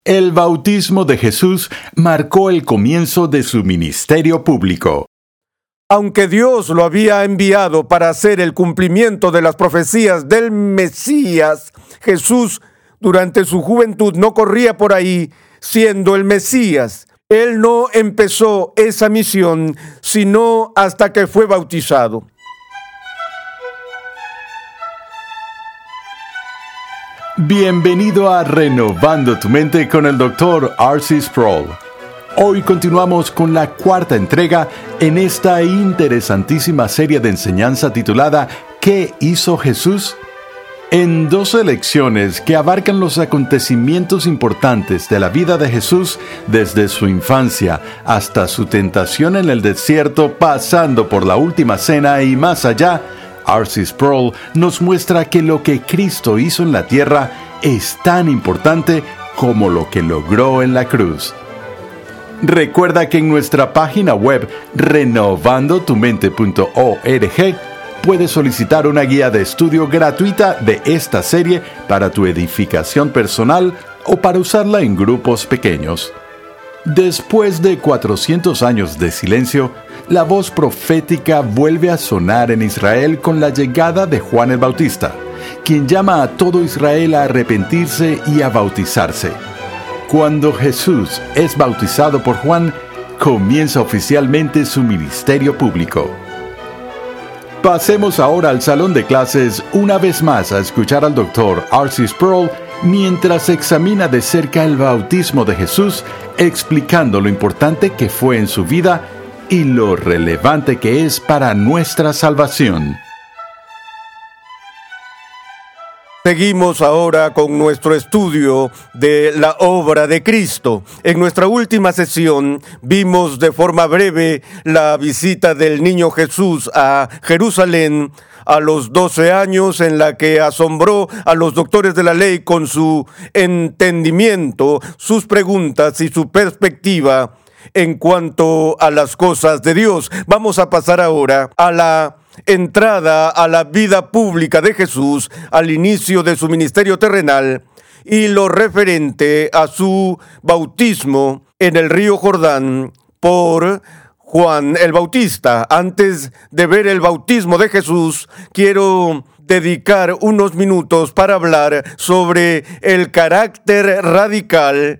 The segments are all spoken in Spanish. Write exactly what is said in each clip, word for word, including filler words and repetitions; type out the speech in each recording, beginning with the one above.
El bautismo de Jesús marcó el comienzo de su ministerio público. Aunque Dios lo había enviado para hacer el cumplimiento de las profecías del Mesías, Jesús durante su juventud no corría por ahí siendo el Mesías. Él no empezó esa misión sino hasta que fue bautizado. Bienvenido a Renovando tu Mente con el doctor R C Sproul. Hoy continuamos con la cuarta entrega en esta interesantísima serie de enseñanza titulada ¿Qué hizo Jesús? En doce lecciones que abarcan los acontecimientos importantes de la vida de Jesús desde su infancia hasta su tentación en el desierto, pasando por la última cena y más allá, R C Sproul nos muestra que lo que Cristo hizo en la tierra es tan importante como lo que logró en la cruz. Recuerda que en nuestra página web renovando tu mente punto org puedes solicitar una guía de estudio gratuita de esta serie para tu edificación personal o para usarla en grupos pequeños. Después de cuatrocientos años de silencio, la voz profética vuelve a sonar en Israel con la llegada de Juan el Bautista, quien llama a todo Israel a arrepentirse y a bautizarse. Cuando Jesús es bautizado por Juan, comienza oficialmente su ministerio público. Pasemos ahora al salón de clases una vez más a escuchar al doctor R C Sproul mientras examina de cerca el bautismo de Jesús, explicando lo importante que fue en su vida y lo relevante que es para nuestra salvación. Seguimos ahora con nuestro estudio de la obra de Cristo. En nuestra última sesión vimos de forma breve la visita del niño Jesús a Jerusalén a los doce años, en la que asombró a los doctores de la ley con su entendimiento, sus preguntas y su perspectiva en cuanto a las cosas de Dios. Vamos a pasar ahora a la entrada a la vida pública de Jesús al inicio de su ministerio terrenal y lo referente a su bautismo en el río Jordán por Juan el Bautista. Antes de ver el bautismo de Jesús, quiero dedicar unos minutos para hablar sobre el carácter radical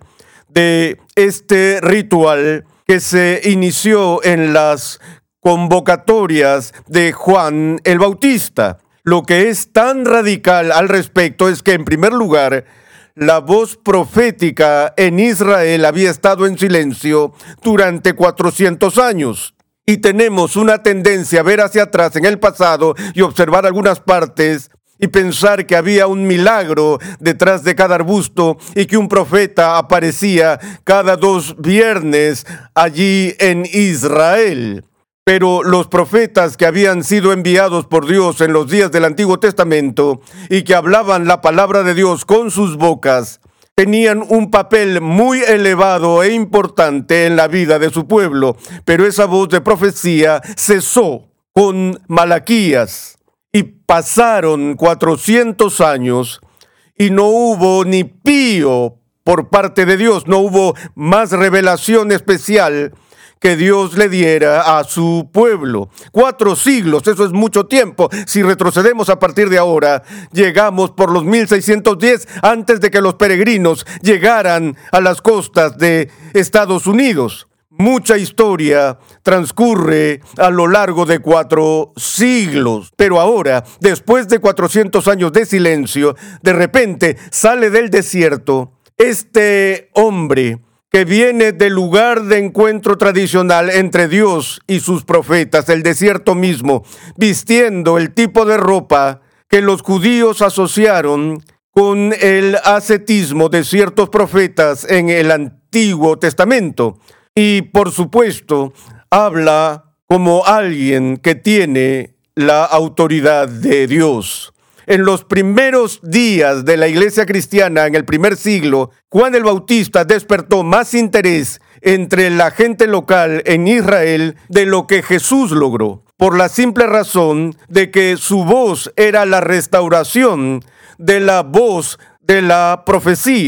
de este ritual que se inició en las convocatorias de Juan el Bautista. Lo que es tan radical al respecto es que, en primer lugar, la voz profética en Israel había estado en silencio durante cuatrocientos años. Y tenemos una tendencia a ver hacia atrás en el pasado y observar algunas partes y pensar que había un milagro detrás de cada arbusto y que un profeta aparecía cada dos viernes allí en Israel. Pero los profetas que habían sido enviados por Dios en los días del Antiguo Testamento y que hablaban la palabra de Dios con sus bocas, tenían un papel muy elevado e importante en la vida de su pueblo. Pero esa voz de profecía cesó con Malaquías y pasaron cuatrocientos años y no hubo ni pío por parte de Dios, no hubo más revelación especial que Dios le diera a su pueblo. Cuatro siglos, eso es mucho tiempo. Si retrocedemos a partir de ahora, llegamos por los mil seiscientos diez antes de que los peregrinos llegaran a las costas de Estados Unidos. Mucha historia transcurre a lo largo de cuatro siglos. Pero ahora, después de cuatrocientos años de silencio, de repente sale del desierto este hombre que viene del lugar de encuentro tradicional entre Dios y sus profetas, el desierto mismo, vistiendo el tipo de ropa que los judíos asociaron con el ascetismo de ciertos profetas en el Antiguo Testamento. Y, por supuesto, habla como alguien que tiene la autoridad de Dios. En los primeros días de la iglesia cristiana, en el primer siglo, Juan el Bautista despertó más interés entre la gente local en Israel de lo que Jesús logró, por la simple razón de que su voz era la restauración de la voz de la profecía.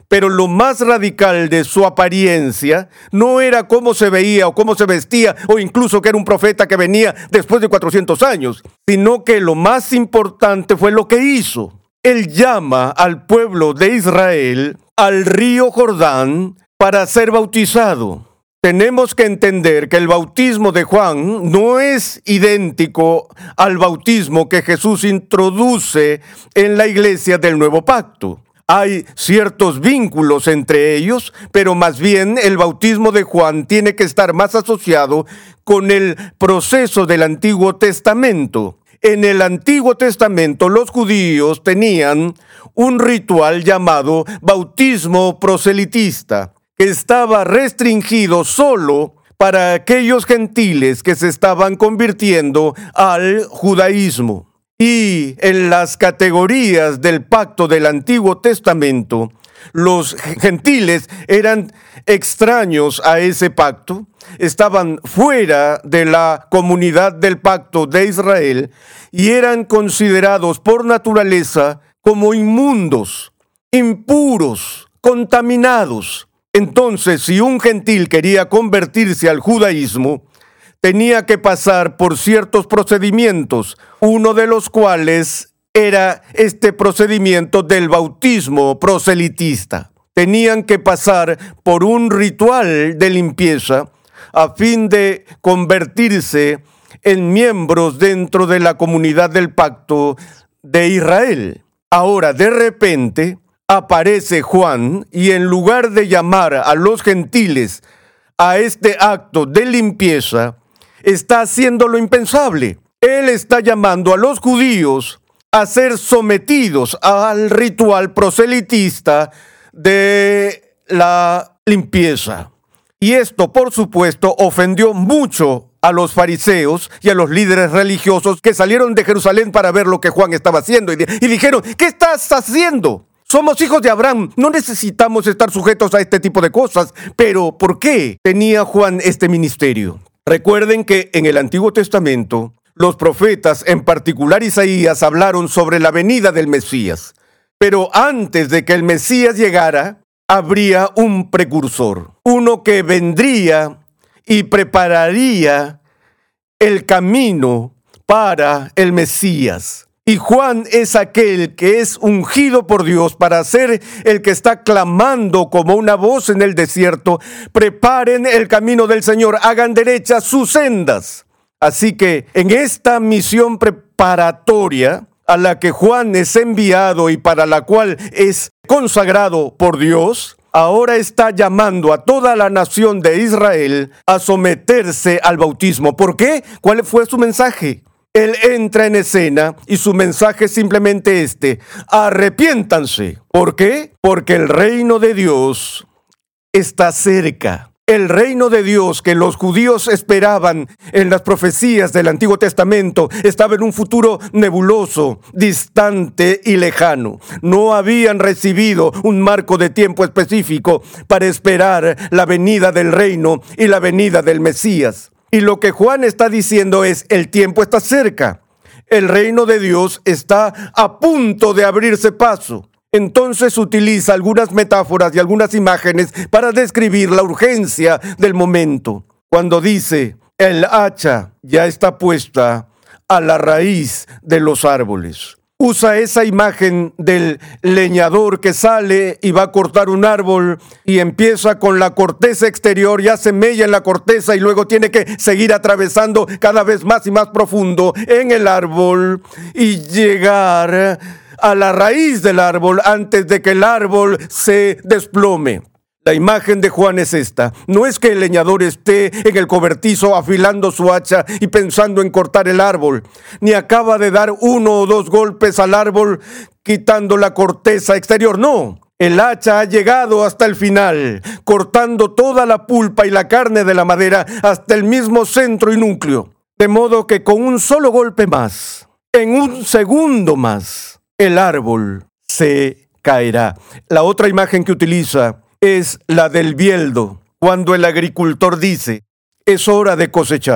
Pero lo más radical de su apariencia no era cómo se veía o cómo se vestía o incluso que era un profeta que venía después de cuatrocientos años, sino que lo más importante fue lo que hizo. Él llama al pueblo de Israel al río Jordán para ser bautizado. Tenemos que entender que el bautismo de Juan no es idéntico al bautismo que Jesús introduce en la iglesia del Nuevo Pacto. Hay ciertos vínculos entre ellos, pero más bien el bautismo de Juan tiene que estar más asociado con el proceso del Antiguo Testamento. En el Antiguo Testamento los judíos tenían un ritual llamado bautismo proselitista, que estaba restringido solo para aquellos gentiles que se estaban convirtiendo al judaísmo. Y en las categorías del pacto del Antiguo Testamento, los gentiles eran extraños a ese pacto, estaban fuera de la comunidad del pacto de Israel y eran considerados por naturaleza como inmundos, impuros, contaminados. Entonces, si un gentil quería convertirse al judaísmo, tenía que pasar por ciertos procedimientos, uno de los cuales era este procedimiento del bautismo proselitista. Tenían que pasar por un ritual de limpieza a fin de convertirse en miembros dentro de la comunidad del pacto de Israel. Ahora, de repente, aparece Juan y en lugar de llamar a los gentiles a este acto de limpieza, está haciendo lo impensable. Él está llamando a los judíos a ser sometidos al ritual proselitista de la limpieza. Y esto, por supuesto, ofendió mucho a los fariseos y a los líderes religiosos que salieron de Jerusalén para ver lo que Juan estaba haciendo y, y dijeron, ¿qué estás haciendo? Somos hijos de Abraham, no necesitamos estar sujetos a este tipo de cosas. Pero, ¿por qué tenía Juan este ministerio? Recuerden que en el Antiguo Testamento, los profetas, en particular Isaías, hablaron sobre la venida del Mesías. Pero antes de que el Mesías llegara, habría un precursor, uno que vendría y prepararía el camino para el Mesías. Y Juan es aquel que es ungido por Dios para ser el que está clamando como una voz en el desierto: preparen el camino del Señor, hagan derechas sus sendas. Así que en esta misión preparatoria a la que Juan es enviado y para la cual es consagrado por Dios, ahora está llamando a toda la nación de Israel a someterse al bautismo. ¿Por qué? ¿Cuál fue su mensaje? Él entra en escena y su mensaje es simplemente este: arrepiéntanse. ¿Por qué? Porque el reino de Dios está cerca. El reino de Dios que los judíos esperaban en las profecías del Antiguo Testamento estaba en un futuro nebuloso, distante y lejano. No habían recibido un marco de tiempo específico para esperar la venida del reino y la venida del Mesías. Y lo que Juan está diciendo es: el tiempo está cerca. El reino de Dios está a punto de abrirse paso. Entonces utiliza algunas metáforas y algunas imágenes para describir la urgencia del momento. Cuando dice: el hacha ya está puesta a la raíz de los árboles. Usa esa imagen del leñador que sale y va a cortar un árbol y empieza con la corteza exterior y hace mella en la corteza y luego tiene que seguir atravesando cada vez más y más profundo en el árbol y llegar a la raíz del árbol antes de que el árbol se desplome. La imagen de Juan es esta: no es que el leñador esté en el cobertizo afilando su hacha y pensando en cortar el árbol, ni acaba de dar uno o dos golpes al árbol quitando la corteza exterior. No, el hacha ha llegado hasta el final, cortando toda la pulpa y la carne de la madera hasta el mismo centro y núcleo. De modo que con un solo golpe más, en un segundo más, el árbol se caerá. La otra imagen que utiliza es la del bieldo, cuando el agricultor dice: es hora de cosechar.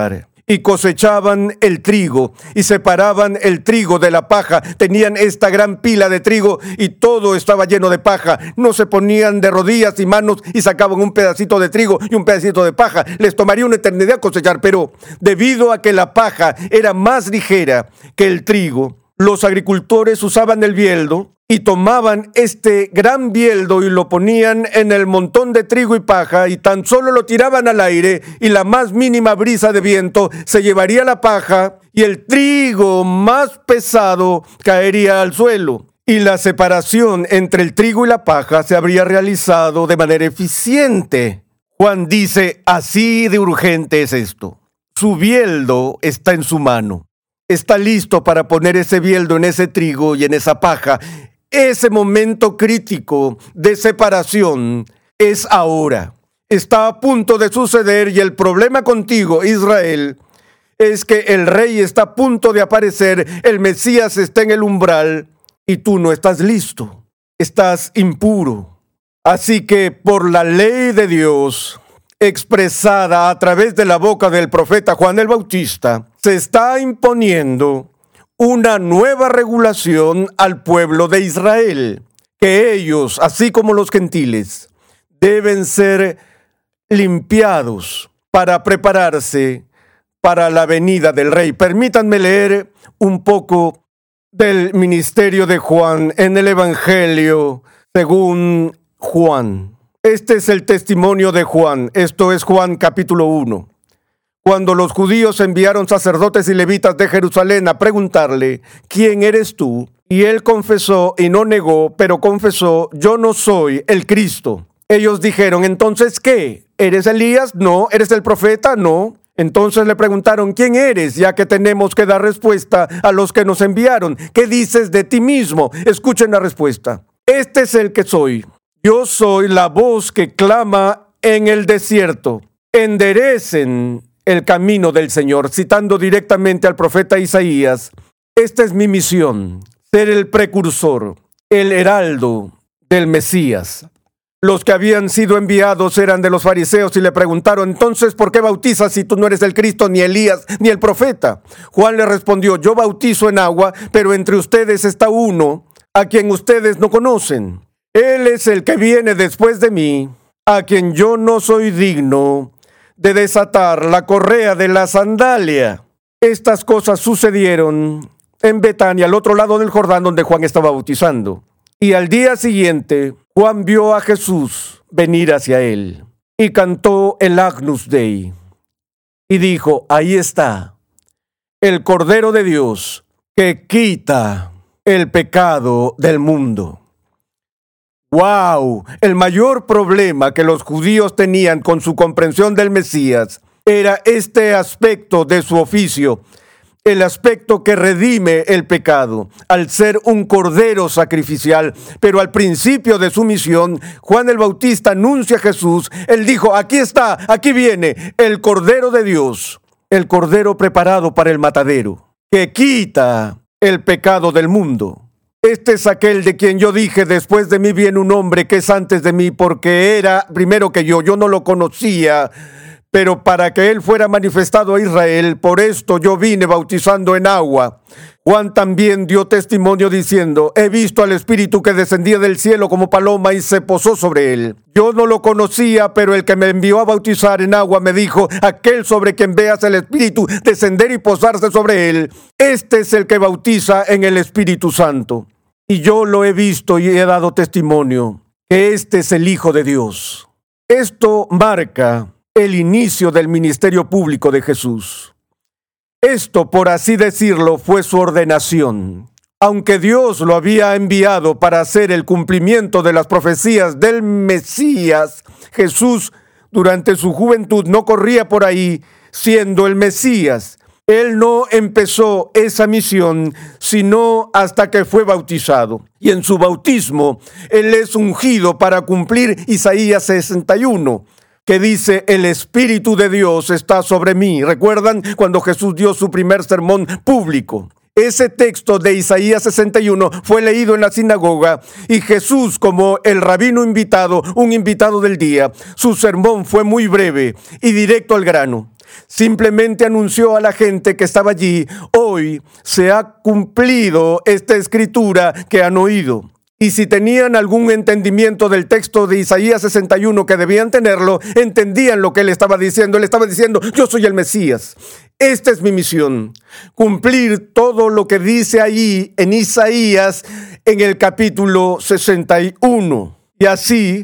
y cosechaban el trigo y separaban el trigo de la paja. Tenían esta gran pila de trigo y todo estaba lleno de paja. No se ponían de rodillas y manos y sacaban un pedacito de trigo y un pedacito de paja. Les tomaría una eternidad cosechar, pero debido a que la paja era más ligera que el trigo, los agricultores usaban el bieldo y tomaban este gran bieldo y lo ponían en el montón de trigo y paja y tan solo lo tiraban al aire y la más mínima brisa de viento se llevaría la paja y el trigo más pesado caería al suelo. Y la separación entre el trigo y la paja se habría realizado de manera eficiente. Juan dice, así de urgente es esto. Su bieldo está en su mano. Está listo para poner ese bieldo en ese trigo y en esa paja. Ese momento crítico de separación es ahora. Está a punto de suceder y el problema contigo, Israel, es que el rey está a punto de aparecer, el Mesías está en el umbral y tú no estás listo. Estás impuro. Así que por la ley de Dios, expresada a través de la boca del profeta Juan el Bautista, se está imponiendo una nueva regulación al pueblo de Israel, que ellos, así como los gentiles, deben ser limpiados para prepararse para la venida del rey. Permítanme leer un poco del ministerio de Juan en el Evangelio según Juan. Este es el testimonio de Juan. Esto es Juan capítulo uno. Cuando los judíos enviaron sacerdotes y levitas de Jerusalén a preguntarle, ¿quién eres tú? Y él confesó y no negó, pero confesó, yo no soy el Cristo. Ellos dijeron, ¿entonces qué? ¿Eres Elías? No. ¿Eres el profeta? No. Entonces le preguntaron, ¿quién eres? Ya que tenemos que dar respuesta a los que nos enviaron. ¿Qué dices de ti mismo? Escuchen la respuesta. Este es el que soy. Yo soy la voz que clama en el desierto. Enderecen el camino del Señor, citando directamente al profeta Isaías. Esta es mi misión, ser el precursor, el heraldo del Mesías. Los que habían sido enviados eran de los fariseos y le preguntaron, entonces, ¿por qué bautizas si tú no eres el Cristo, ni Elías, ni el profeta? Juan le respondió, yo bautizo en agua, pero entre ustedes está uno a quien ustedes no conocen. Él es el que viene después de mí, a quien yo no soy digno de desatar la correa de la sandalia. Estas cosas sucedieron en Betania, al otro lado del Jordán, donde Juan estaba bautizando. Y al día siguiente, Juan vio a Jesús venir hacia él y cantó el Agnus Dei y dijo, ahí está, el Cordero de Dios que quita el pecado del mundo. ¡Wow! El mayor problema que los judíos tenían con su comprensión del Mesías era este aspecto de su oficio, el aspecto que redime el pecado, al ser un cordero sacrificial. Pero al principio de su misión, Juan el Bautista anuncia a Jesús. Él dijo, aquí está, aquí viene el Cordero de Dios, el Cordero preparado para el matadero, que quita el pecado del mundo. Este es aquel de quien yo dije, después de mí viene un hombre que es antes de mí, porque era primero que yo, yo no lo conocía, pero para que él fuera manifestado a Israel, por esto yo vine bautizando en agua. Juan también dio testimonio diciendo, he visto al Espíritu que descendía del cielo como paloma y se posó sobre él. Yo no lo conocía, pero el que me envió a bautizar en agua me dijo, aquel sobre quien veas el Espíritu descender y posarse sobre él, este es el que bautiza en el Espíritu Santo. Y yo lo he visto y he dado testimonio que este es el Hijo de Dios. Esto marca el inicio del ministerio público de Jesús. Esto, por así decirlo, fue su ordenación. Aunque Dios lo había enviado para hacer el cumplimiento de las profecías del Mesías, Jesús durante su juventud no corría por ahí siendo el Mesías. Él no empezó esa misión sino hasta que fue bautizado. Y en su bautismo, Él es ungido para cumplir Isaías sesenta y uno, que dice, el Espíritu de Dios está sobre mí. ¿Recuerdan cuando Jesús dio su primer sermón público? Ese texto de Isaías sesenta y uno fue leído en la sinagoga y Jesús, como el rabino invitado, un invitado del día, su sermón fue muy breve y directo al grano. Simplemente anunció a la gente que estaba allí: hoy se ha cumplido esta escritura que han oído. Y si tenían algún entendimiento del texto de Isaías sesenta y uno, que debían tenerlo, entendían lo que él estaba diciendo. Él estaba diciendo: yo soy el Mesías. Esta es mi misión. Cumplir todo lo que dice ahí en Isaías en el capítulo sesenta y uno. Y así,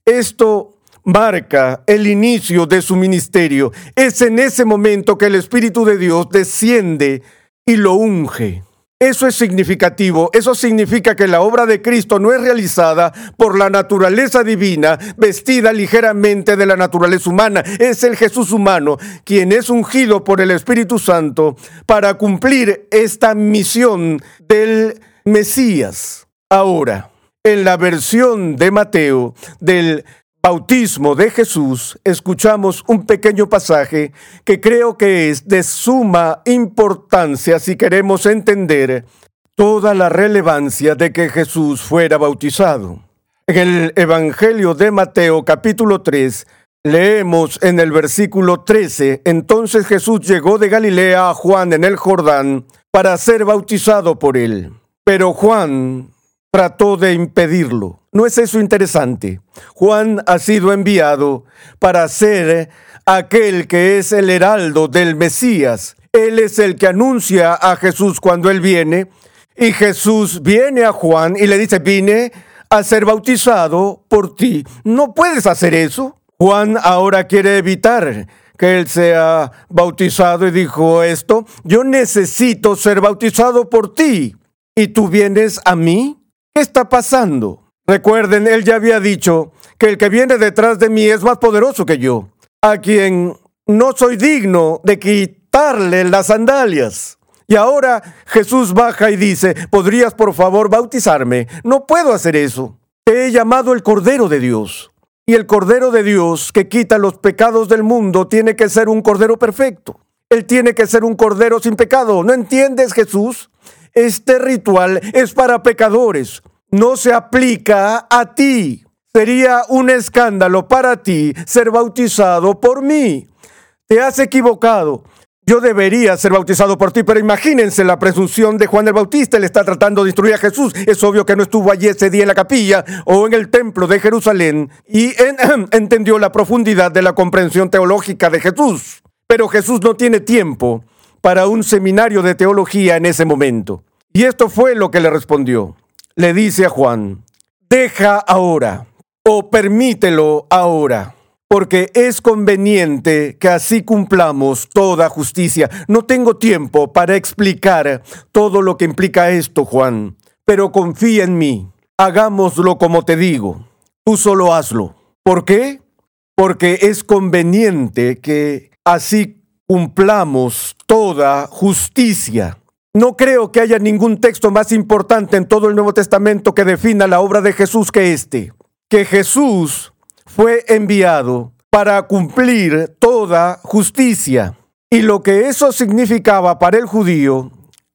esto marca el inicio de su ministerio. Es en ese momento que el Espíritu de Dios desciende y lo unge. Eso es significativo. Eso significa que la obra de Cristo no es realizada por la naturaleza divina, vestida ligeramente de la naturaleza humana. Es el Jesús humano quien es ungido por el Espíritu Santo para cumplir esta misión del Mesías. Ahora, en la versión de Mateo del bautismo de Jesús, escuchamos un pequeño pasaje que creo que es de suma importancia si queremos entender toda la relevancia de que Jesús fuera bautizado. En el Evangelio de Mateo, capítulo tres, leemos en el versículo trece: entonces Jesús llegó de Galilea a Juan en el Jordán para ser bautizado por él. Pero Juan trató de impedirlo. ¿No es eso interesante? Juan ha sido enviado para ser aquel que es el heraldo del Mesías. Él es el que anuncia a Jesús cuando él viene. Y Jesús viene a Juan y le dice: vine a ser bautizado por ti. No puedes hacer eso. Juan ahora quiere evitar que él sea bautizado y dijo esto: yo necesito ser bautizado por ti, ¿y tú vienes a mí? ¿Qué está pasando? Recuerden, él ya había dicho que el que viene detrás de mí es más poderoso que yo, a quien no soy digno de quitarle las sandalias. Y ahora Jesús baja y dice: ¿podrías por favor bautizarme? No puedo hacer eso. Te he llamado el Cordero de Dios. Y el Cordero de Dios que quita los pecados del mundo tiene que ser un Cordero perfecto. Él tiene que ser un Cordero sin pecado. ¿No entiendes, Jesús? Este ritual es para pecadores. No se aplica a ti. Sería un escándalo para ti ser bautizado por mí. Te has equivocado. Yo debería ser bautizado por ti, pero imagínense la presunción de Juan el Bautista. Él está tratando de instruir a Jesús. Es obvio que no estuvo allí ese día en la capilla o en el templo de Jerusalén y en, entendió la profundidad de la comprensión teológica de Jesús. Pero Jesús no tiene tiempo para un seminario de teología en ese momento. Y esto fue lo que le respondió. Le dice a Juan: deja ahora o permítelo ahora, porque es conveniente que así cumplamos toda justicia. No tengo tiempo para explicar todo lo que implica esto, Juan, pero confía en mí. Hagámoslo como te digo. Tú solo hazlo. ¿Por qué? Porque es conveniente que así cumplamos toda justicia. No creo que haya ningún texto más importante en todo el Nuevo Testamento que defina la obra de Jesús que este. Que Jesús fue enviado para cumplir toda justicia. Y lo que eso significaba para el judío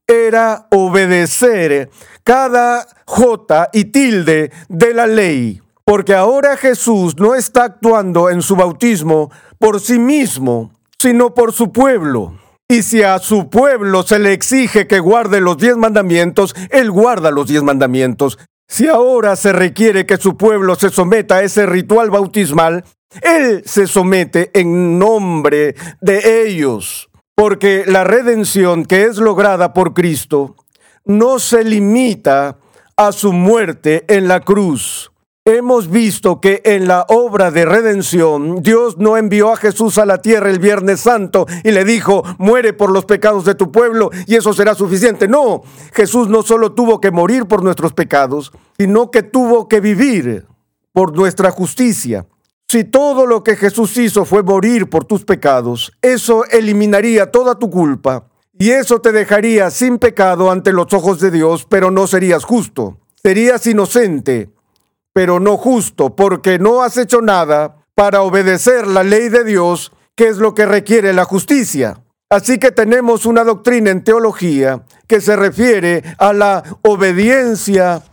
era obedecer cada jota y tilde de la ley. Porque ahora Jesús no está actuando en su bautismo por sí mismo, sino por su pueblo. Y si a su pueblo se le exige que guarde los diez mandamientos, él guarda los diez mandamientos. Si ahora se requiere que su pueblo se someta a ese ritual bautismal, él se somete en nombre de ellos. Porque la redención que es lograda por Cristo no se limita a su muerte en la cruz. Hemos visto que en la obra de redención, Dios no envió a Jesús a la tierra el Viernes Santo y le dijo: muere por los pecados de tu pueblo y eso será suficiente. No, Jesús no solo tuvo que morir por nuestros pecados, sino que tuvo que vivir por nuestra justicia. Si todo lo que Jesús hizo fue morir por tus pecados, eso eliminaría toda tu culpa y eso te dejaría sin pecado ante los ojos de Dios, pero no serías justo. Serías inocente, pero no justo, porque no has hecho nada para obedecer la ley de Dios, que es lo que requiere la justicia. Así que tenemos una doctrina en teología que se refiere a la obediencia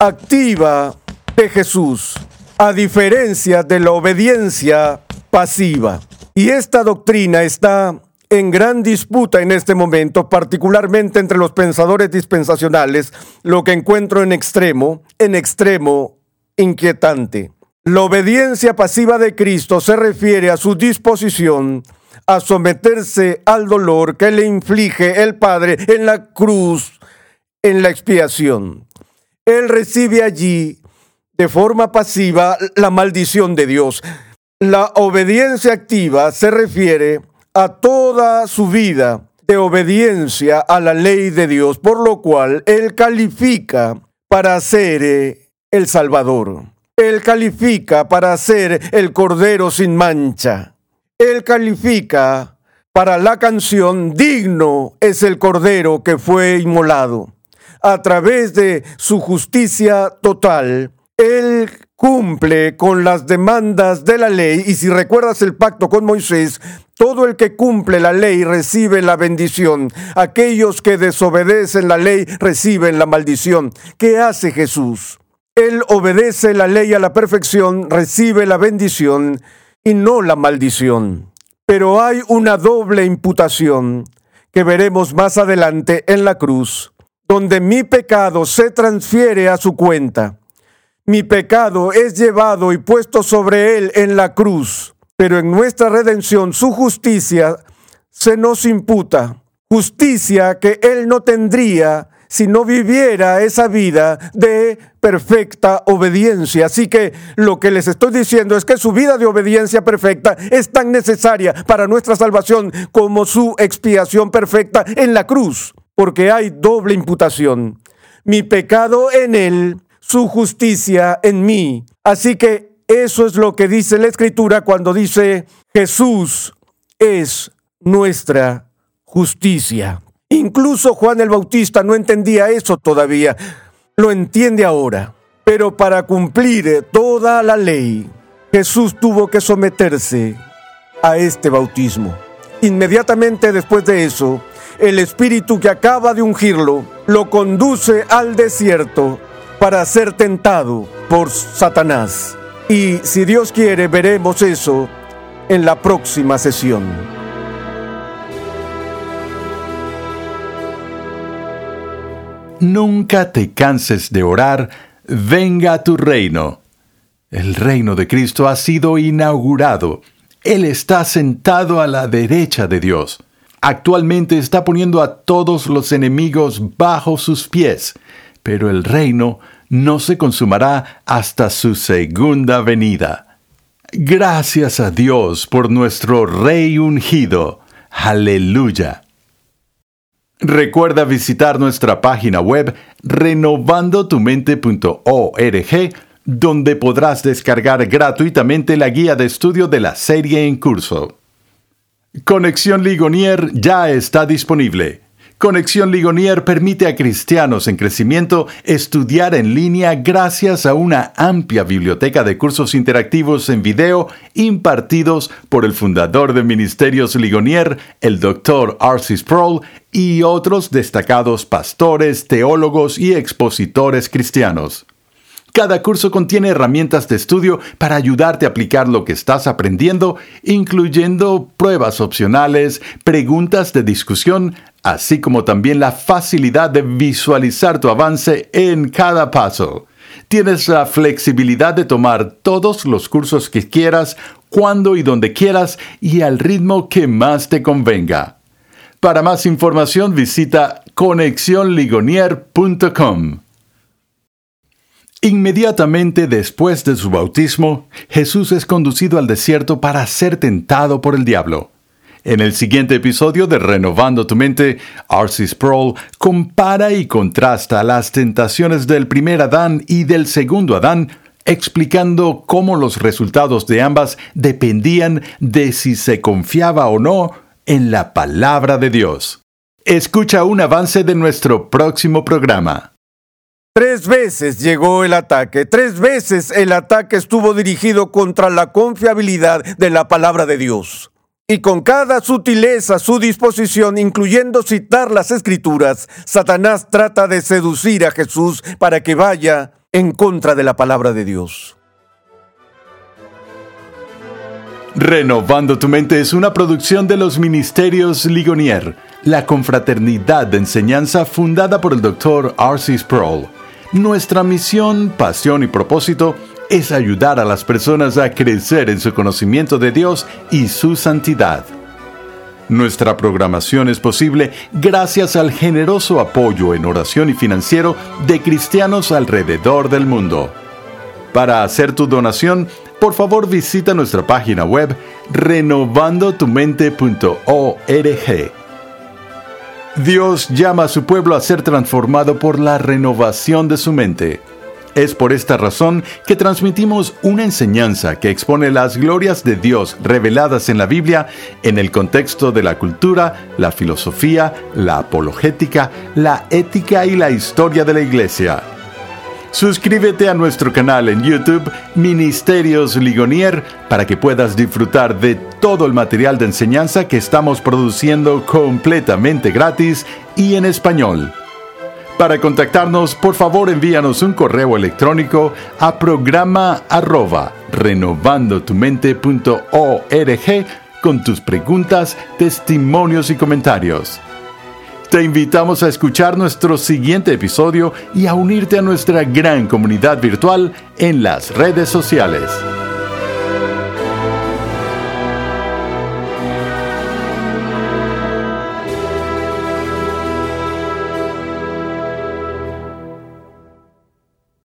activa de Jesús, a diferencia de la obediencia pasiva. Y esta doctrina está en gran disputa en este momento, particularmente entre los pensadores dispensacionales, lo que encuentro en extremo, en extremo inquietante. La obediencia pasiva de Cristo se refiere a su disposición a someterse al dolor que le inflige el Padre en la cruz, en la expiación. Él recibe allí, de forma pasiva, la maldición de Dios. La obediencia activa se refiere a toda su vida de obediencia a la ley de Dios, por lo cual Él califica para ser eh, el Salvador. Él califica para ser el Cordero sin mancha. Él califica para la canción digno es el Cordero que fue inmolado. A través de su justicia total, Él cumple con las demandas de la ley, y si recuerdas el pacto con Moisés, todo el que cumple la ley recibe la bendición. Aquellos que desobedecen la ley reciben la maldición. ¿Qué hace Jesús? Él obedece la ley a la perfección, recibe la bendición y no la maldición. Pero hay una doble imputación que veremos más adelante en la cruz, donde mi pecado se transfiere a su cuenta. Mi pecado es llevado y puesto sobre él en la cruz, pero en nuestra redención su justicia se nos imputa. Justicia que él no tendría si no viviera esa vida de perfecta obediencia. Así que lo que les estoy diciendo es que su vida de obediencia perfecta es tan necesaria para nuestra salvación como su expiación perfecta en la cruz, porque hay doble imputación. Mi pecado en él, su justicia en mí. Así que eso es lo que dice la Escritura cuando dice Jesús es nuestra justicia. Incluso Juan el Bautista no entendía eso todavía. Lo entiende ahora. Pero para cumplir toda la ley, Jesús tuvo que someterse a este bautismo. Inmediatamente después de eso, el Espíritu que acaba de ungirlo lo conduce al desierto para ser tentado por Satanás. Y si Dios quiere, veremos eso en la próxima sesión. Nunca te canses de orar, venga a tu reino. El reino de Cristo ha sido inaugurado. Él está sentado a la derecha de Dios. Actualmente está poniendo a todos los enemigos bajo sus pies, pero el reino no se consumará hasta su segunda venida. Gracias a Dios por nuestro Rey ungido. Aleluya. Recuerda visitar nuestra página web renovando tu mente punto org, donde podrás descargar gratuitamente la guía de estudio de la serie en curso. Conexión Ligonier ya está disponible. Conexión Ligonier permite a cristianos en crecimiento estudiar en línea gracias a una amplia biblioteca de cursos interactivos en video impartidos por el fundador de Ministerios Ligonier, el doctor R C Sproul, y otros destacados pastores, teólogos y expositores cristianos. Cada curso contiene herramientas de estudio para ayudarte a aplicar lo que estás aprendiendo, incluyendo pruebas opcionales, preguntas de discusión, así como también la facilidad de visualizar tu avance en cada paso. Tienes la flexibilidad de tomar todos los cursos que quieras, cuando y donde quieras y al ritmo que más te convenga. Para más información visita conexión ligonier punto com. Inmediatamente después de su bautismo, Jesús es conducido al desierto para ser tentado por el diablo. En el siguiente episodio de Renovando tu Mente, R C Sproul compara y contrasta las tentaciones del primer Adán y del segundo Adán, explicando cómo los resultados de ambas dependían de si se confiaba o no en la palabra de Dios. Escucha un avance de nuestro próximo programa. Tres veces llegó el ataque, tres veces el ataque estuvo dirigido contra la confiabilidad de la palabra de Dios. Y con cada sutileza a su disposición, incluyendo citar las Escrituras, Satanás trata de seducir a Jesús para que vaya en contra de la palabra de Dios. Renovando tu Mente es una producción de los Ministerios Ligonier, la confraternidad de enseñanza fundada por el doctor R C Sproul. Nuestra misión, pasión y propósito es ayudar a las personas a crecer en su conocimiento de Dios y su santidad. Nuestra programación es posible gracias al generoso apoyo en oración y financiero de cristianos alrededor del mundo. Para hacer tu donación, por favor visita nuestra página web renovando tu mente punto org. Dios llama a su pueblo a ser transformado por la renovación de su mente. Es por esta razón que transmitimos una enseñanza que expone las glorias de Dios reveladas en la Biblia en el contexto de la cultura, la filosofía, la apologética, la ética y la historia de la Iglesia. Suscríbete a nuestro canal en YouTube, Ministerios Ligonier, para que puedas disfrutar de todo el material de enseñanza que estamos produciendo completamente gratis y en español. Para contactarnos, por favor envíanos un correo electrónico a programa arroba renovando tu mente punto org con tus preguntas, testimonios y comentarios. Te invitamos a escuchar nuestro siguiente episodio y a unirte a nuestra gran comunidad virtual en las redes sociales.